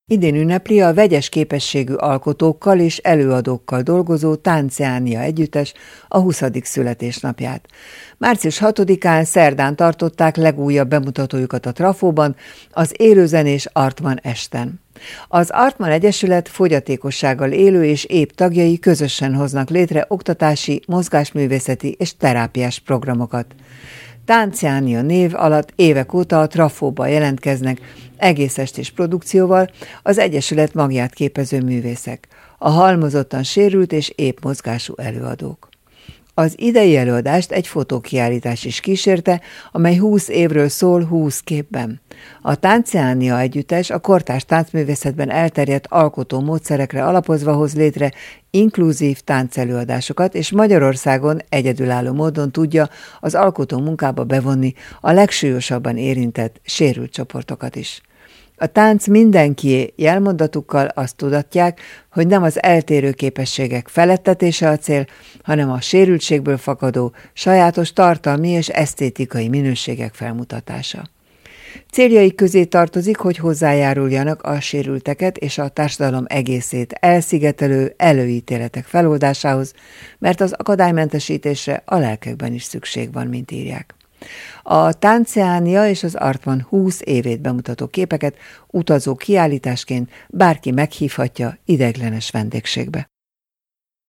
Idén ünnepli a vegyes képességű alkotókkal és előadókkal dolgozó Tánciánia együttes a 20. születésnapját. Március 6-án szerdán tartották legújabb bemutatójukat a Trafóban, az élőzenés Artman esten. Az Artman Egyesület fogyatékossággal élő és épp tagjai közösen hoznak létre oktatási, mozgásművészeti és terápiás programokat. Tánciánia név alatt évek óta a Trafóban jelentkeznek egész estés produkcióval az Egyesület magját képező művészek, a halmozottan sérült és épp mozgású előadók. Az idei előadást egy fotókiállítás is kísérte, amely 20 évről szól 20 képben. A Tánciánia együttes a kortárs táncművészetben elterjedt alkotó módszerekre alapozva hoz létre inkluzív táncelőadásokat, és Magyarországon egyedülálló módon tudja az alkotó munkába bevonni a legsúlyosabban érintett, sérült csoportokat is. A tánc mindenkié jelmondatukkal azt tudatják, hogy nem az eltérő képességek felettetése a cél, hanem a sérültségből fakadó, sajátos tartalmi és esztétikai minőségek felmutatása. Céljaik közé tartozik, hogy hozzájáruljanak a sérülteket és a társadalom egészét elszigetelő előítéletek feloldásához, mert az akadálymentesítésre a lelkekben is szükség van, mint írják. A Tánciánia és az Artman 20 évét bemutató képeket utazó kiállításként bárki meghívhatja ideiglenes vendégségbe.